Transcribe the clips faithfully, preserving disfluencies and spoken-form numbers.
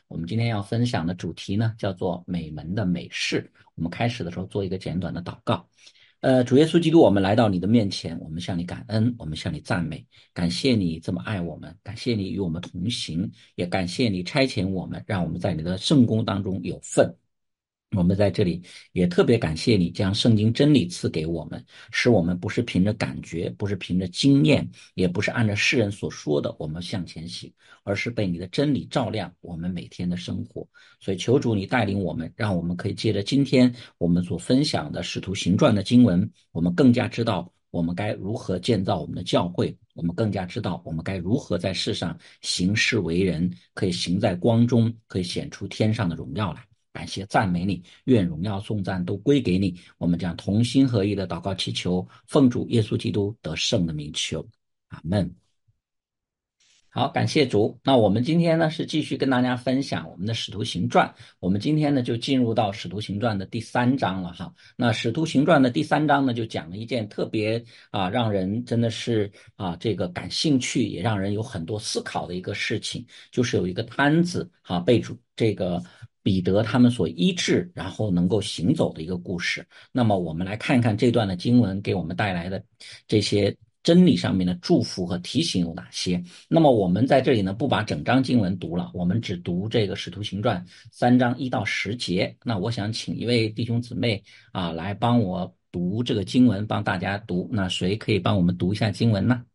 我们今天要分享的主题呢，叫做美门的美事。我们开始的时候做一个简短的祷告。呃，主耶稣基督，我们来到你的面前，我们向你感恩，我们向你赞美，感谢你这么爱我们，感谢你与我们同行，也感谢你差遣我们，让我们在你的圣工当中有份。我们在这里也特别感谢你将圣经真理赐给我们，使我们不是凭着感觉，不是凭着经验，也不是按照世人所说的我们向前行，而是被你的真理照亮我们每天的生活。所以求主你带领我们，让我们可以借着今天我们所分享的使徒行传的经文，我们更加知道我们该如何建造我们的教会，我们更加知道我们该如何在世上行事为人，可以行在光中，可以显出天上的荣耀来。感谢赞美你，愿荣耀颂赞都归给你。我们将同心合意的祷告祈求，奉主耶稣基督得胜的名求，阿们。好，感谢主。那我们今天呢是继续跟大家分享我们的使徒行传。我们今天呢就进入到使徒行传的第三章了哈。那使徒行传的第三章呢就讲了一件特别啊让人真的是啊这个感兴趣，也让人有很多思考的一个事情，就是有一个摊子哈被主这个彼得他们所医治，然后能够行走的一个故事。那么我们来看一看这段的经文给我们带来的这些真理上面的祝福和提醒有哪些。那么我们在这里呢，不把整章经文读了，我们只读这个《使徒行传》三章一到十节。那我想请一位弟兄姊妹啊，来帮我读这个经文，帮大家读。那谁可以帮我们读一下经文呢？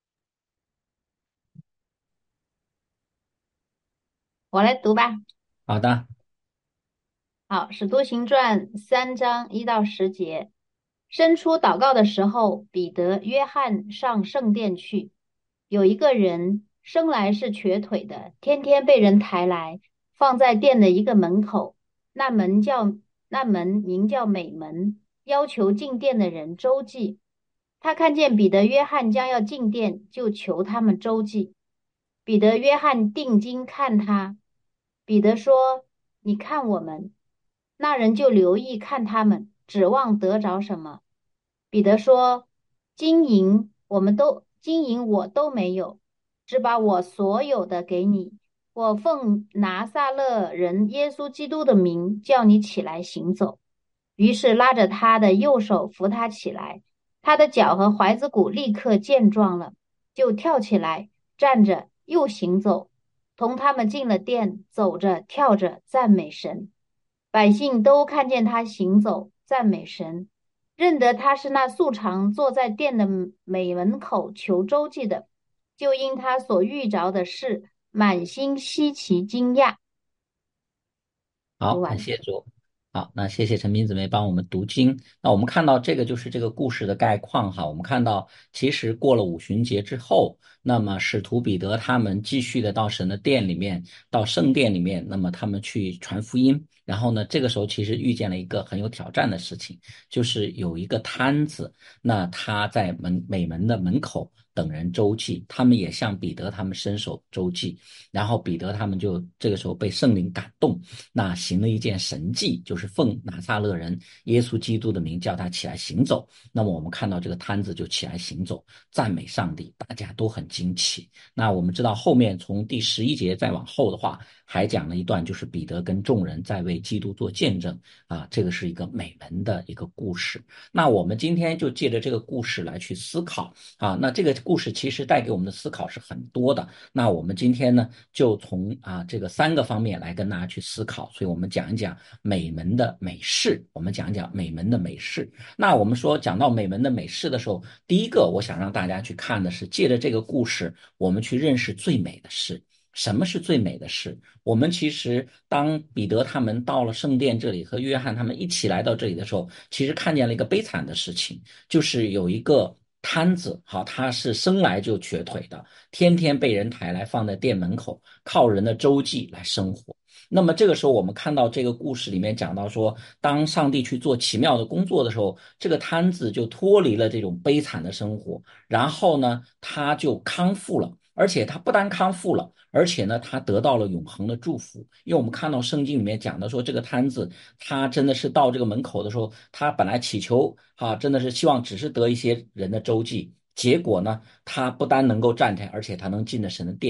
我来读吧。 好的。 好，《使徒行传》三章一到十节。申初祷告的时候，彼得、约翰上圣殿去。有一个人生来是瘸腿的，天天被人抬来，放在殿的一个门口。那门叫那门名叫美门，要求进殿的人周济。他看见彼得、约翰将要进殿，就求他们周济。彼得、约翰定睛看他。彼得说：“你看我们。”那人就留意看他们，指望得着什么。彼得说：金银我们都金银我都没有，只把我所有的给你。我奉拿撒勒人耶稣基督的名，叫你起来行走。于是拉着他的右手扶他起来，他的脚和踝子骨立刻健壮了，就跳起来，站着又行走，同他们进了殿，走着跳着赞美神。百姓都看见他行走，赞美神，认得他是那素常坐在殿的美门口求周济的，就因他所遇着的事，满心稀奇惊讶。 好， 读完。 感谢主。好，那谢谢陈斌姊妹帮我们读经。那我们看到这个就是这个故事的概况哈。我们看到，其实过了五旬节之后，那么使徒彼得他们继续的到神的殿里面，到圣殿里面，那么他们去传福音。然后呢，这个时候其实遇见了一个很有挑战的事情，就是有一个摊子，那他在门美门的门口等人周济，他们也向彼得他们伸手周济。然后彼得他们就这个时候被圣灵感动。那行了一件神迹，就是奉拿撒勒人耶稣基督的名叫他起来行走。那么我们看到这个摊子就起来行走，赞美上帝，大家都很惊奇。那我们知道后面从第十一节再往后的话，还讲了一段，就是彼得跟众人在为基督做见证啊，这个是一个美门的一个故事。那我们今天就借着这个故事来去思考啊，那这个故事其实带给我们的思考是很多的。那我们今天呢，就从啊这个三个方面来跟大家去思考，所以我们讲一讲美门的美事，我们讲一讲美门的美事。那我们说讲到美门的美事的时候，第一个我想让大家去看的是，借着这个故事，我们去认识最美的事。什么是最美的事？我们其实当彼得他们到了圣殿这里，和约翰他们一起来到这里的时候，其实看见了一个悲惨的事情，就是有一个摊子，好，他是生来就瘸腿的，天天被人抬来放在店门口，靠人的周济来生活。那么这个时候，我们看到这个故事里面讲到说，当上帝去做奇妙的工作的时候，这个摊子就脱离了这种悲惨的生活，然后呢，他就康复了。而且他不但康复了，而且呢，他得到了永恒的祝福。因为我们看到圣经里面讲的说，这个摊子他真的是到这个门口的时候，他本来祈求啊，真的是希望只是得一些人的周济。结果呢，他不单能够站起来，而且他能进了神的殿，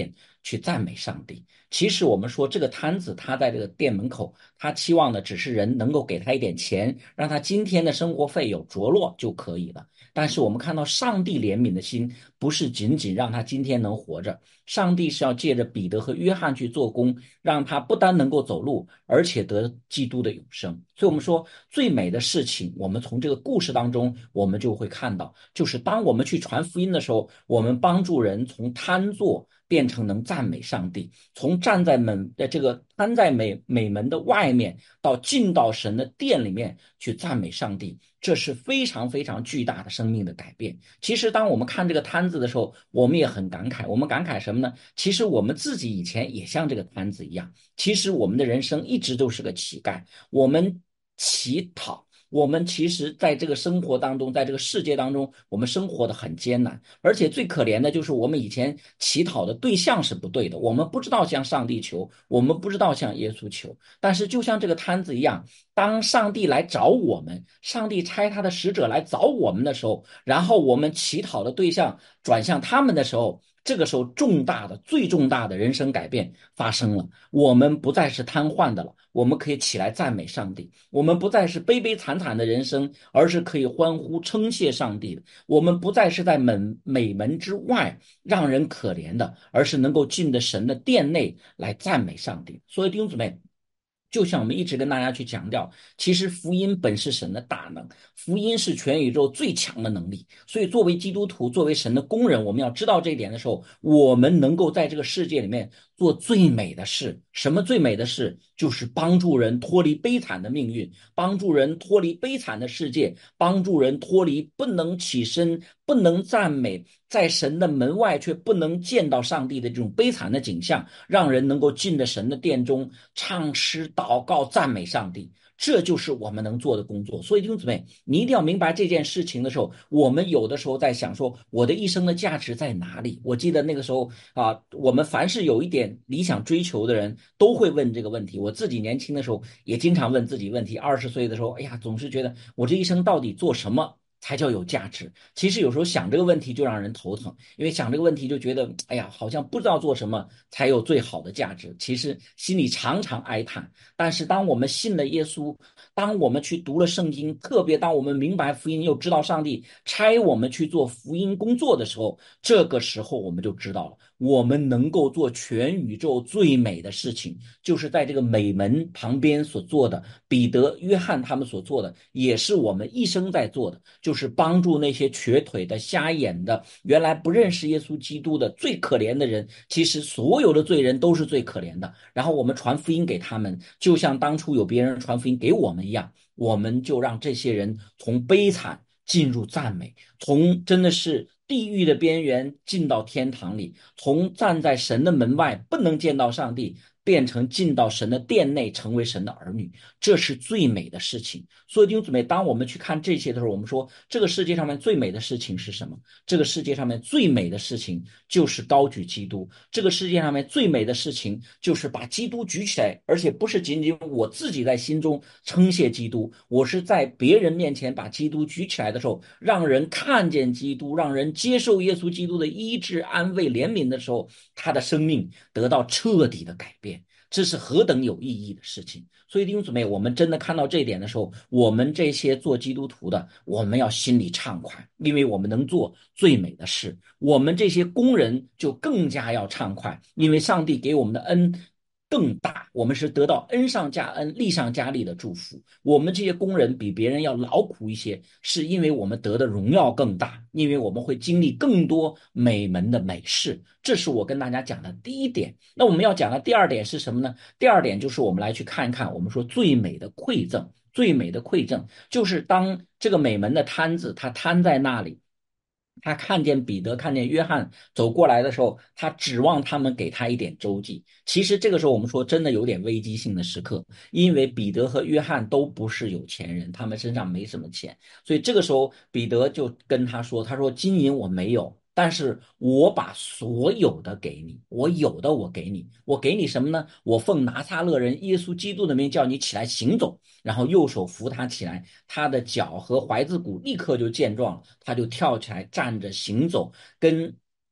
去赞美上帝。其实我们说这个摊子，他在这个店门口，他期望的只是人能够给他一点钱，让他今天的生活费有着落就可以了。但是我们看到上帝怜悯的心，不是仅仅让他今天能活着，上帝是要借着彼得和约翰去做工，让他不单能够走路，而且得基督的永生。所以我们说最美的事情，我们从这个故事当中，我们就会看到，就是当我们去传福音的时候，我们帮助人从瘫坐变成能赞美上帝，从站在门的这个摊在美美门的外面，到进到神的殿里面去赞美上帝，这是非常非常巨大的生命的改变。其实当我们看这个摊子的时候，我们也很感慨。我们感慨什么呢？其实我们自己以前也像这个摊子一样，其实我们的人生一直都是个乞丐，我们乞讨。我们其实在这个生活当中，在这个世界当中，我们生活的很艰难，而且最可怜的就是我们以前乞讨的对象是不对的，我们不知道向上帝求，我们不知道向耶稣求。但是就像这个摊子一样，当上帝来找我们，上帝差他的使者来找我们的时候，然后我们乞讨的对象转向他们的时候，这个时候重大的最重大的人生改变发生了。我们不再是瘫痪的了，我们可以起来赞美上帝，我们不再是悲悲惨惨的人生，而是可以欢呼称谢上帝的。我们不再是在门美门之外让人可怜的，而是能够进的神的殿内来赞美上帝。所以弟兄姊妹，就像我们一直跟大家去强调，其实福音本是神的大能，福音是全宇宙最强的能力。所以作为基督徒，作为神的工人，我们要知道这一点的时候，我们能够在这个世界里面做最美的事。什么最美的事？就是帮助人脱离悲惨的命运，帮助人脱离悲惨的世界，帮助人脱离不能起身、不能赞美，在神的门外却不能见到上帝的这种悲惨的景象，让人能够进到神的殿中唱诗、祷告、赞美上帝。这就是我们能做的工作。所以弟兄姊妹，你一定要明白这件事情的时候，我们有的时候在想说，我的一生的价值在哪里？我记得那个时候啊，我们凡是有一点理想追求的人，都会问这个问题。我自己年轻的时候也经常问自己问题。二十岁的时候，哎呀，总是觉得我这一生到底做什么才叫有价值？其实有时候想这个问题就让人头疼，因为想这个问题就觉得，哎呀，好像不知道做什么才有最好的价值。其实心里常常哀叹。但是当我们信了耶稣，当我们去读了圣经，特别当我们明白福音，又知道上帝差我们去做福音工作的时候，这个时候我们就知道了，我们能够做全宇宙最美的事情，就是在这个美门旁边所做的，彼得、约翰他们所做的，也是我们一生在做的，就是帮助那些瘸腿的、瞎眼的，原来不认识耶稣基督的最可怜的人。其实所有的罪人都是最可怜的，然后我们传福音给他们，就像当初有别人传福音给我们一样，我们就让这些人从悲惨进入赞美，从真的是地狱的边缘进到天堂里，从站在神的门外不能见到上帝，变成进到神的殿内，成为神的儿女。这是最美的事情。所以弟兄姊妹，当我们去看这些的时候，我们说这个世界上面最美的事情是什么？这个世界上面最美的事情就是高举基督。这个世界上面最美的事情就是把基督举起来，而且不是仅仅我自己在心中称谢基督，我是在别人面前把基督举起来的时候，让人看见基督，让人接受耶稣基督的医治、安慰、怜悯的时候，他的生命得到彻底的改变。这是何等有意义的事情！所以弟兄姊妹，我们真的看到这一点的时候，我们这些做基督徒的，我们要心里畅快，因为我们能做最美的事。我们这些工人就更加要畅快，因为上帝给我们的恩更大，我们是得到恩上加恩、利上加利的祝福。我们这些工人比别人要劳苦一些，是因为我们得的荣耀更大，因为我们会经历更多美门的美事。这是我跟大家讲的第一点。那我们要讲的第二点是什么呢？第二点就是我们来去看一看，我们说最美的馈赠。最美的馈赠就是当这个美门的摊子他摊在那里，他看见彼得、看见约翰走过来的时候，他指望他们给他一点周济。其实这个时候我们说真的有点危机性的时刻，因为彼得和约翰都不是有钱人，他们身上没什么钱，所以这个时候彼得就跟他说：“他说金银我没有，但是我把所有的给你，我有的我给你，我给你什么呢？我奉拿撒勒人耶稣基督的名叫你起来行走。”然后右手扶他起来，他的脚和踝子骨立刻就健壮了，他就跳起来站着行走，跟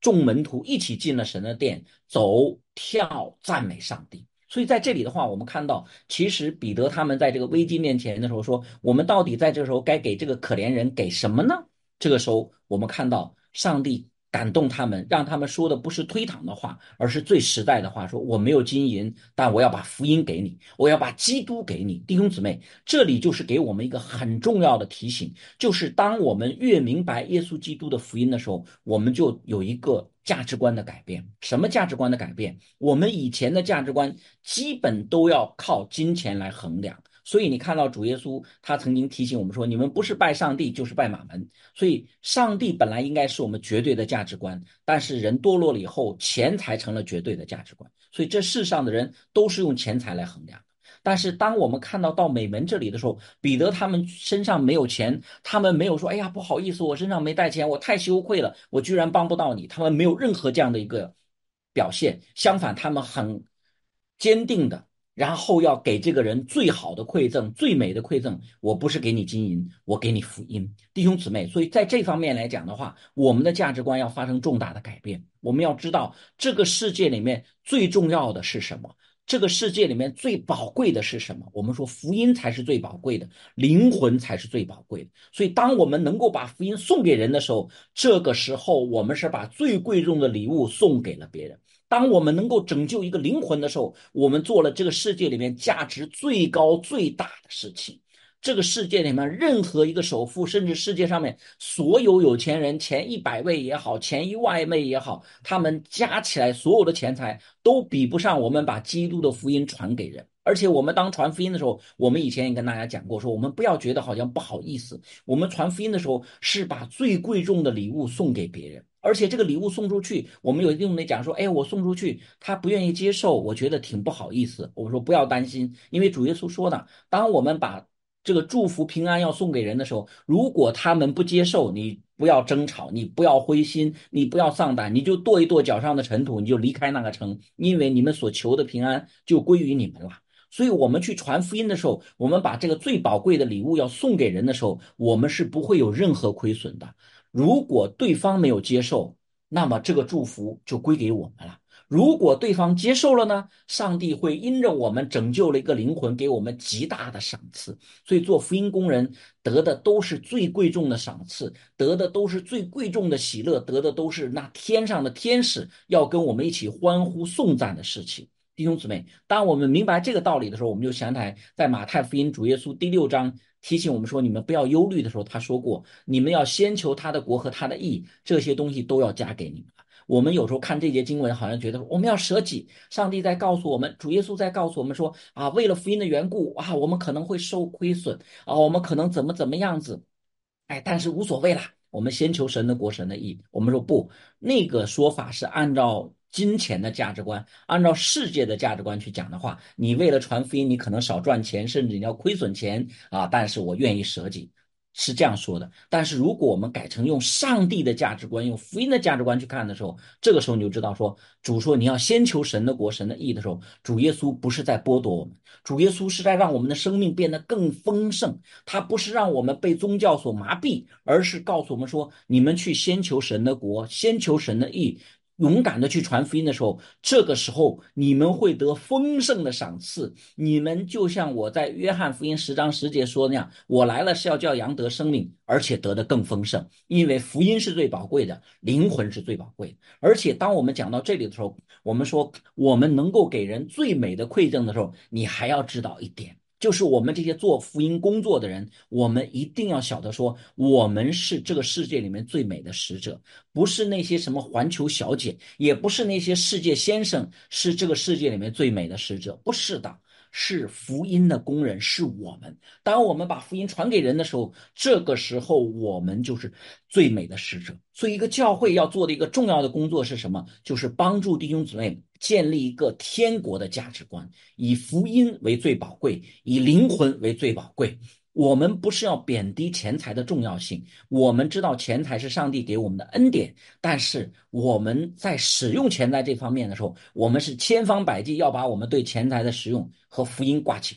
众门徒一起进了神的殿，走跳赞美上帝。所以在这里的话，我们看到，其实彼得他们在这个危机面前的时候说，我们到底在这个时候该给这个可怜人给什么呢？这个时候，我们看到上帝感动他们，让他们说的不是推搪的话，而是最实在的话，说我没有金银，但我要把福音给你，我要把基督给你。弟兄姊妹，这里就是给我们一个很重要的提醒，就是当我们越明白耶稣基督的福音的时候，我们就有一个价值观的改变。什么价值观的改变？我们以前的价值观基本都要靠金钱来衡量。所以你看到主耶稣他曾经提醒我们说，你们不是拜上帝就是拜马门。所以上帝本来应该是我们绝对的价值观，但是人堕落了以后，钱财成了绝对的价值观。所以这世上的人都是用钱财来衡量。但是当我们看到到美门这里的时候，彼得他们身上没有钱，他们没有说哎呀不好意思，我身上没带钱，我太羞愧了，我居然帮不到你。他们没有任何这样的一个表现，相反他们很坚定的，然后要给这个人最好的馈赠，最美的馈赠。我不是给你金银，我给你福音。弟兄姊妹，所以在这方面来讲的话，我们的价值观要发生重大的改变。我们要知道这个世界里面最重要的是什么，这个世界里面最宝贵的是什么？我们说福音才是最宝贵的，灵魂才是最宝贵的。所以当我们能够把福音送给人的时候，这个时候我们是把最贵重的礼物送给了别人。当我们能够拯救一个灵魂的时候，我们做了这个世界里面价值最高最大的事情。这个世界里面任何一个首富，甚至世界上面所有有钱人，前一百位也好，前一万位也好，他们加起来所有的钱财都比不上我们把基督的福音传给人。而且我们当传福音的时候，我们以前也跟大家讲过，说我们不要觉得好像不好意思，我们传福音的时候是把最贵重的礼物送给别人。而且这个礼物送出去，我们有一定的讲说，哎，我送出去，他不愿意接受，我觉得挺不好意思。我说不要担心，因为主耶稣说呢，当我们把这个祝福平安要送给人的时候，如果他们不接受，你不要争吵，你不要灰心，你不要丧胆，你就跺一跺脚上的尘土，你就离开那个城，因为你们所求的平安就归于你们了。所以我们去传福音的时候，我们把这个最宝贵的礼物要送给人的时候，我们是不会有任何亏损的。如果对方没有接受，那么这个祝福就归给我们了。如果对方接受了呢，上帝会因着我们拯救了一个灵魂，给我们极大的赏赐。所以做福音工人得的都是最贵重的赏赐，得的都是最贵重的喜乐，得的都是那天上的天使要跟我们一起欢呼颂赞的事情。弟兄姊妹，当我们明白这个道理的时候，我们就想起来在马太福音主耶稣第六章提醒我们说，你们不要忧虑的时候，他说过，你们要先求他的国和他的义，这些东西都要加给你们。我们有时候看这节经文，好像觉得我们要舍己，上帝在告诉我们，主耶稣在告诉我们说啊，为了福音的缘故啊，我们可能会受亏损啊，我们可能怎么怎么样子，哎，但是无所谓啦，我们先求神的国，神的义。我们说不，那个说法是按照金钱的价值观，按照世界的价值观去讲的话，你为了传福音，你可能少赚钱，甚至你要亏损钱啊，但是我愿意舍己。是这样说的。但是如果我们改成用上帝的价值观，用福音的价值观去看的时候，这个时候你就知道说，主说你要先求神的国神的义的时候，主耶稣不是在剥夺我们，主耶稣是在让我们的生命变得更丰盛。他不是让我们被宗教所麻痹，而是告诉我们说，你们去先求神的国，先求神的义，勇敢的去传福音的时候，这个时候你们会得丰盛的赏赐。你们就像我在约翰福音十章十节说的那样，我来了是要叫羊得生命，而且得的更丰盛。因为福音是最宝贵的，灵魂是最宝贵的。而且当我们讲到这里的时候，我们说我们能够给人最美的馈赠的时候，你还要知道一点，就是我们这些做福音工作的人，我们一定要晓得说，我们是这个世界里面最美的使者，不是那些什么环球小姐，也不是那些世界先生是这个世界里面最美的使者，不是的，是福音的工人，是我们。当我们把福音传给人的时候，这个时候我们就是最美的使者。所以一个教会要做的一个重要的工作是什么？就是帮助弟兄姊妹建立一个天国的价值观，以福音为最宝贵，以灵魂为最宝贵。我们不是要贬低钱财的重要性，我们知道钱财是上帝给我们的恩典，但是我们在使用钱财这方面的时候，我们是千方百计要把我们对钱财的使用和福音挂起钩来。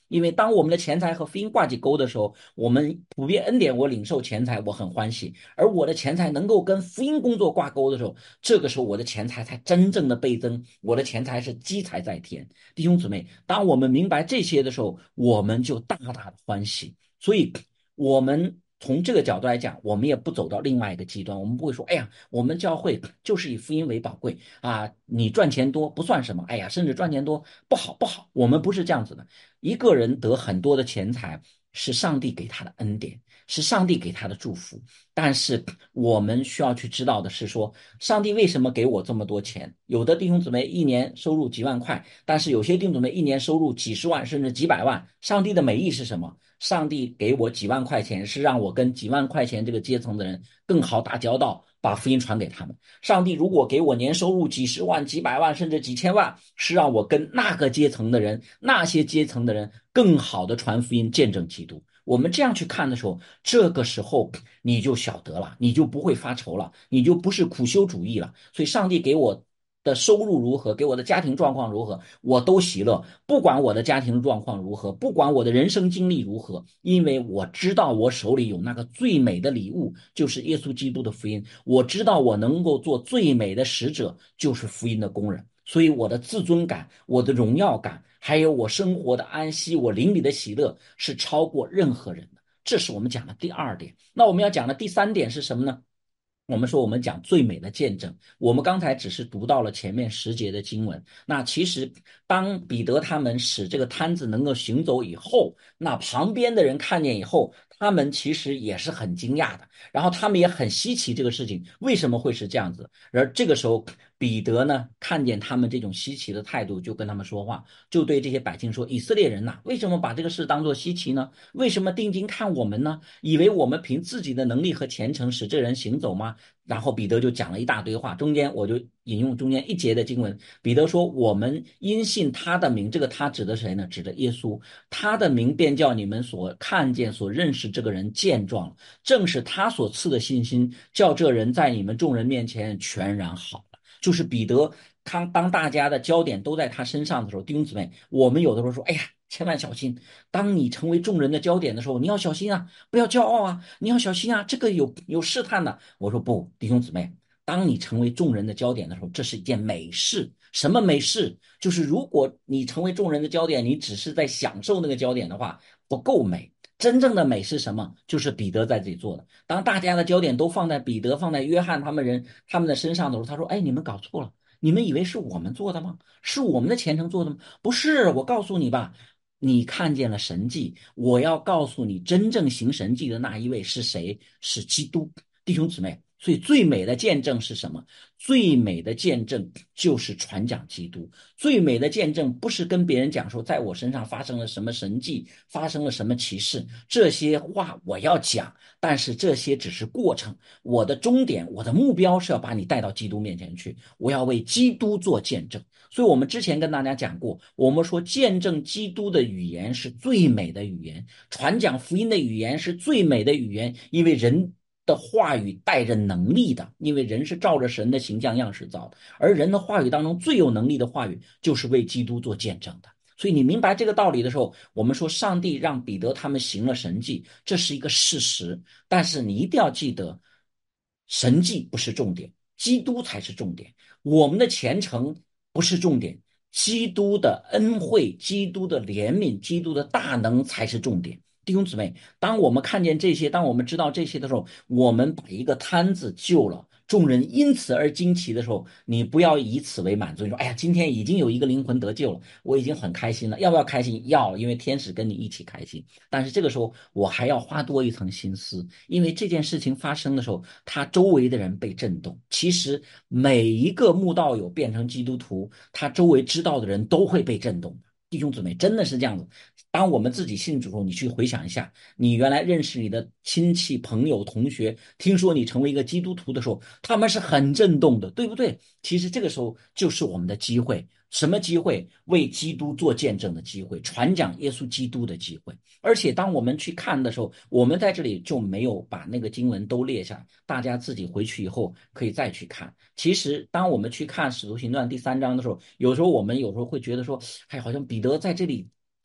因为当我们的钱财和福音挂起钩的时候，我们普遍恩典，我领受钱财，我很欢喜；而我的钱财能够跟福音工作挂钩的时候，这个时候我的钱财才真正的倍增，我的钱财是积财在天。弟兄姊妹，当我们明白这些的时候，我们就大大的欢喜。所以，我们从这个角度来讲，我们也不走到另外一个极端，我们不会说，哎呀，我们教会就是以福音为宝贵啊，你赚钱多不算什么，哎呀，甚至赚钱多不好不好，我们不是这样子的。一个人得很多的钱财，是上帝给他的恩典，是上帝给他的祝福。但是我们需要去知道的是说，上帝为什么给我这么多钱？有的弟兄姊妹一年收入几万块，但是有些弟兄姊妹一年收入几十万甚至几百万。上帝的美意是什么？上帝给我几万块钱，是让我跟几万块钱这个阶层的人更好打交道，把福音传给他们。上帝如果给我年收入几十万、几百万甚至几千万，是让我跟那个阶层的人、那些阶层的人更好的传福音、见证基督。我们这样去看的时候，这个时候你就晓得了，你就不会发愁了，你就不是苦修主义了。所以上帝给我的收入如何，给我的家庭状况如何，我都喜乐，不管我的家庭状况如何，不管我的人生经历如何，因为我知道我手里有那个最美的礼物，就是耶稣基督的福音。我知道我能够做最美的使者，就是福音的工人。所以我的自尊感、我的荣耀感，还有我生活的安息、我灵里的喜乐，是超过任何人的。这是我们讲的第二点。那我们要讲的第三点是什么呢？我们说我们讲最美的见证，我们刚才只是读到了前面十节的经文。那其实当彼得他们使这个摊子能够行走以后，那旁边的人看见以后，他们其实也是很惊讶的，然后他们也很稀奇这个事情为什么会是这样子。而这个时候，彼得呢看见他们这种稀奇的态度，就跟他们说话，就对这些百姓说：以色列人呐、为什么把这个事当作稀奇呢？为什么定睛看我们呢？以为我们凭自己的能力和虔诚使这人行走吗？然后彼得就讲了一大堆话，中间我就引用中间一节的经文。彼得说：我们因信他的名，这个他指的谁呢？指的耶稣。他的名便叫你们所看见、所认识这个人健壮，正是他所赐的信心，叫这人在你们众人面前全然好了。就是彼得，当当大家的焦点都在他身上的时候，弟兄姊妹，我们有的时候说：哎呀，千万小心！当你成为众人的焦点的时候，你要小心啊，不要骄傲啊，你要小心啊，这个有有试探的。我说不，弟兄姊妹，当你成为众人的焦点的时候，这是一件美事。什么美事？就是如果你成为众人的焦点，你只是在享受那个焦点的话，不够美。真正的美是什么？就是彼得在这里做的。当大家的焦点都放在彼得、放在约翰他们人他们的身上的时候，他说：“哎，你们搞错了，你们以为是我们做的吗？是我们的虔诚做的吗？不是，我告诉你吧，你看见了神迹，我要告诉你，真正行神迹的那一位是谁？是基督。弟兄姊妹，所以最美的见证是什么？最美的见证就是传讲基督。最美的见证不是跟别人讲说，在我身上发生了什么神迹，发生了什么奇事，这些话我要讲，但是这些只是过程。我的终点，我的目标是要把你带到基督面前去，我要为基督做见证。所以我们之前跟大家讲过，我们说见证基督的语言是最美的语言，传讲福音的语言是最美的语言，因为人的话语带着能力的，因为人是照着神的形象样式造的，而人的话语当中最有能力的话语就是为基督做见证的。所以你明白这个道理的时候，我们说上帝让彼得他们行了神迹，这是一个事实，但是你一定要记得，神迹不是重点，基督才是重点。我们的虔诚不是重点，基督的恩惠、基督的怜悯、基督的大能才是重点。弟兄姊妹，当我们看见这些，当我们知道这些的时候，我们把一个摊子救了，众人因此而惊奇的时候，你不要以此为满足。你说：“哎呀，今天已经有一个灵魂得救了，我已经很开心了。”要不要开心？要，因为天使跟你一起开心。但是这个时候，我还要花多一层心思，因为这件事情发生的时候，他周围的人被震动。其实每一个慕道友变成基督徒，他周围知道的人都会被震动。弟兄姊妹，真的是这样子。当我们自己信主后，你去回想一下，你原来认识你的亲戚、朋友、同学，听说你成为一个基督徒的时候，他们是很震动的，对不对？其实这个时候就是我们的机会。什么机会？为基督做见证的机会，传讲耶稣基督的机会。而且当我们去看的时候，我们在这里就没有把那个经文都列下来，大家自己回去以后可以再去看。其实当我们去看使徒行传第三章的时候，有时候我们有时候会觉得说，哎，好像彼得在这里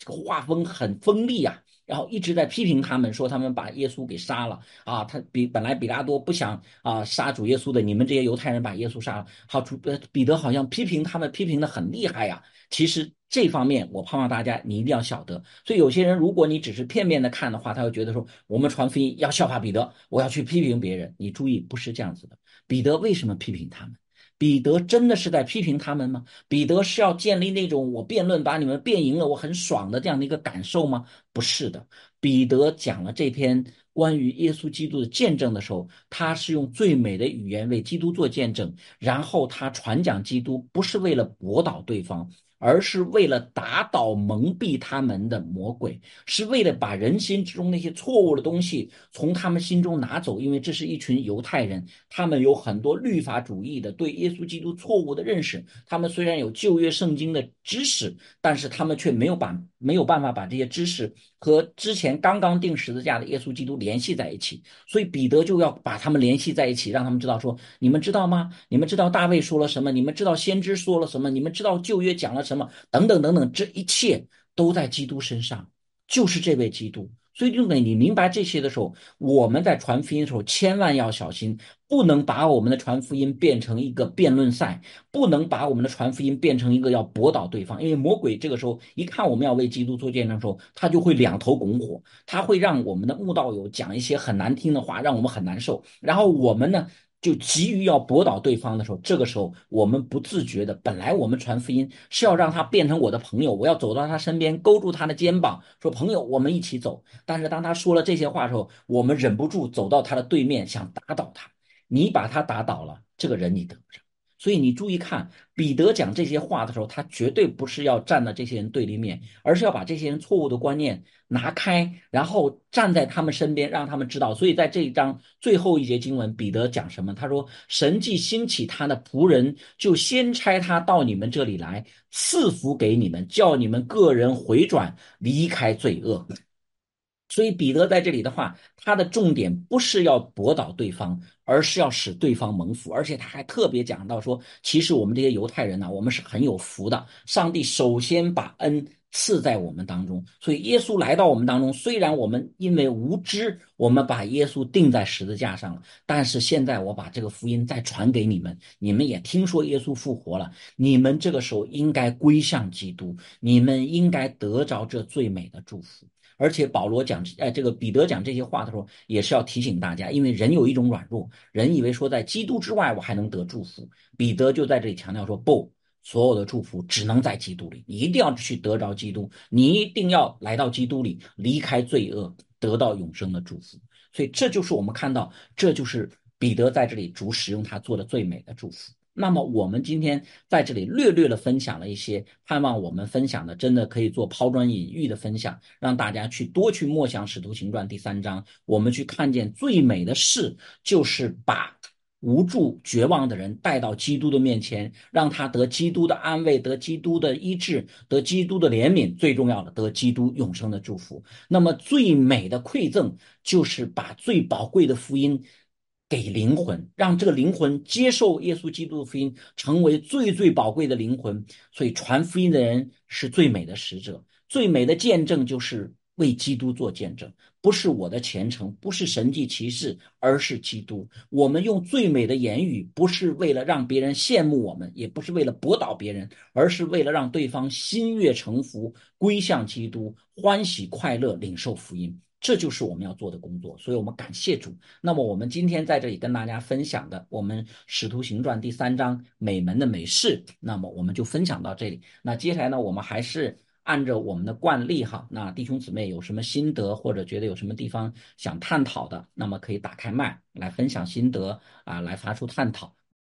这个画风很锋利啊，然后一直在批评他们，说他们把耶稣给杀了啊，他比本来比拉多不想啊杀主耶稣的，你们这些犹太人把耶稣杀了，好，主呃彼得好像批评他们批评的很厉害呀、其实这方面我盼望大家你一定要晓得，所以有些人如果你只是片面的看的话，他会觉得说我们传福音要效法彼得，我要去批评别人，你注意不是这样子的，彼得为什么批评他们？彼得真的是在批评他们吗？彼得是要建立那种我辩论把你们辩赢了，我很爽的这样的一个感受吗？不是的。彼得讲了这篇关于耶稣基督的见证的时候，他是用最美的语言为基督做见证，然后他传讲基督不是为了驳倒对方，而是为了打倒蒙蔽他们的魔鬼，是为了把人心之中那些错误的东西从他们心中拿走，因为这是一群犹太人，他们有很多律法主义的对耶稣基督错误的认识，他们虽然有旧约圣经的知识，但是他们却没有把没有办法把这些知识和之前刚刚定十字架的耶稣基督联系在一起，所以彼得就要把他们联系在一起，让他们知道说，你们知道吗？你们知道大卫说了什么？你们知道先知说了什么？你们知道旧约讲了什么？等等等等，这一切都在基督身上，就是这位基督。所以，就等你明白这些的时候，我们在传福音的时候，千万要小心，不能把我们的传福音变成一个辩论赛，不能把我们的传福音变成一个要驳倒对方。因为魔鬼这个时候一看我们要为基督做见证的时候，他就会两头拱火，他会让我们的慕道友讲一些很难听的话，让我们很难受。然后我们呢，就急于要驳倒对方的时候，这个时候我们不自觉的，本来我们传福音是要让他变成我的朋友，我要走到他身边，勾住他的肩膀，说朋友，我们一起走。但是当他说了这些话的时候，我们忍不住走到他的对面，想打倒他。你把他打倒了，这个人你得不上。所以你注意看，彼得讲这些话的时候，他绝对不是要站在这些人对立面，而是要把这些人错误的观念拿开，然后站在他们身边，让他们知道。所以在这一章最后一节经文，彼得讲什么？他说：神既兴起他的仆人，就先差他到你们这里来，赐福给你们，叫你们个人回转，离开罪恶。所以彼得在这里的话，他的重点不是要驳倒对方，而是要使对方蒙福。而且他还特别讲到说，其实我们这些犹太人呢、啊，我们是很有福的。上帝首先把恩赐在我们当中，所以耶稣来到我们当中，虽然我们因为无知，我们把耶稣钉在十字架上了，但是现在我把这个福音再传给你们，你们也听说耶稣复活了，你们这个时候应该归向基督，你们应该得着这最美的祝福。而且保罗讲，哎，这个彼得讲这些话的时候，也是要提醒大家，因为人有一种软弱，人以为说在基督之外我还能得祝福，彼得就在这里强调说，不，所有的祝福只能在基督里，你一定要去得着基督，你一定要来到基督里，离开罪恶，得到永生的祝福。所以这就是我们看到，这就是彼得在这里主使用他做的最美的祝福。那么我们今天在这里略略的分享了一些，盼望我们分享的真的可以做抛砖引玉的分享，让大家去多去默想《使徒行传》第三章，我们去看见最美的事，就是把无助绝望的人带到基督的面前，让他得基督的安慰，得基督的医治，得基督的怜悯，最重要的得基督永生的祝福。那么最美的馈赠就是把最宝贵的福音给灵魂，让这个灵魂接受耶稣基督的福音，成为最最宝贵的灵魂。所以传福音的人是最美的使者，最美的见证就是为基督做见证，不是我的虔诚，不是神迹奇事，而是基督。我们用最美的言语，不是为了让别人羡慕我们，也不是为了驳倒别人，而是为了让对方心悦诚服，归向基督，欢喜快乐领受福音。这就是我们要做的工作，所以我们感谢主。那么我们今天在这里跟大家分享的，我们使徒行传第三章美门的美事，那么我们就分享到这里。那接下来呢，我们还是按照我们的惯例哈，那弟兄姊妹有什么心得或者觉得有什么地方想探讨的，那么可以打开麦来分享心得啊，来发出探讨。